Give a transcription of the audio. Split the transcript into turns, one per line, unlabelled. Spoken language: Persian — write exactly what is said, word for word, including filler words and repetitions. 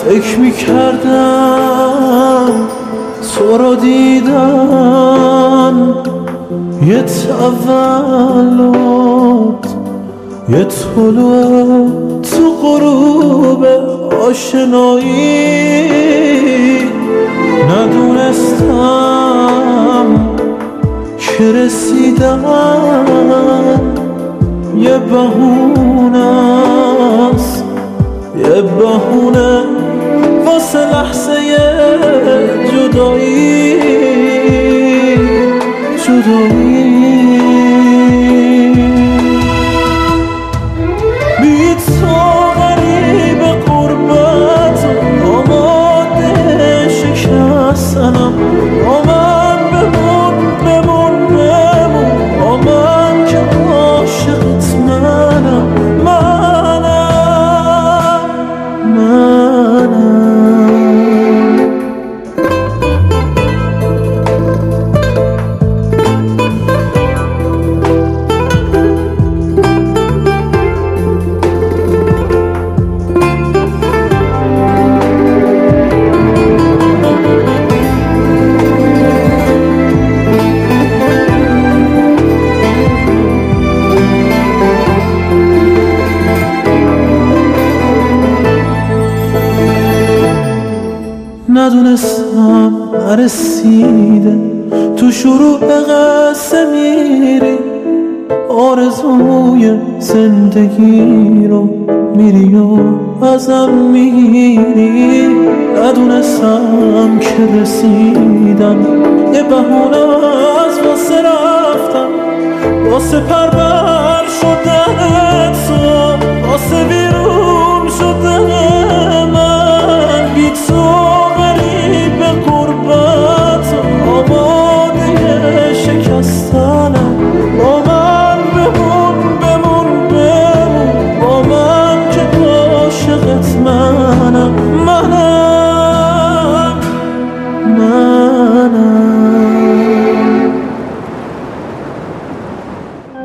فکر میکردم تو رو دیدن یه تولد، یه طلوع تو غروب آشنایی. ندونستم که رسیدن یه بهونه است، یه بهونه واسه لحظه جدایی جدایی. بی تو غریب غربت آماده شکستنم. با من بمون بمون بمون، با من که عاشقت منم منم منم. ندونستم نرسیده تو شروع قصه میری، آرزوی زندگی رو میری و ازم میگیری. ندونستم که رسیدن یه بهونه از واسه رفتن، واسه پربر شدنت